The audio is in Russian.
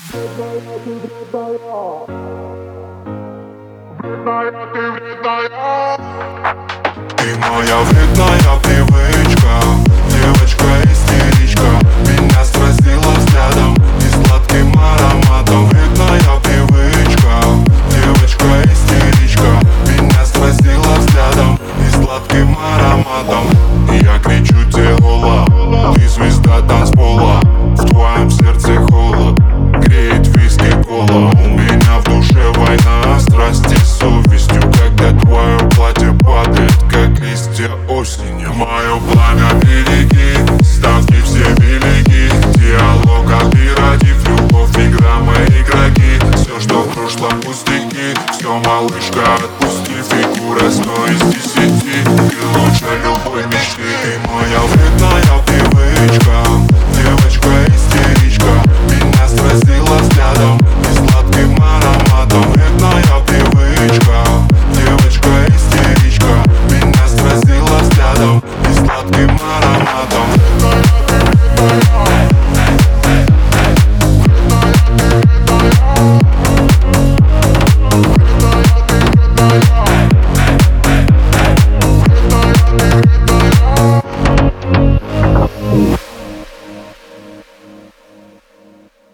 Ты моя вредная привычка, девочка-истеричка. Меня сразила взглядом и сладким ароматом. Вредная привычка, девочка-истеричка. Меня сразила взглядом и сладким ароматом. Я кричу тебе гола, ты звезда танцпола. В твоем сердце холод, греет виски кола. У меня в душе война страсти с совестью, когда твое платье падает, как листья осенью. Мое пламя береги, ставки все велики. Диалог оператив, любовь, игра, мы игроки. Все, что в прошлом пустяки, все, малышка, отпусти. Фигура 100 из 10.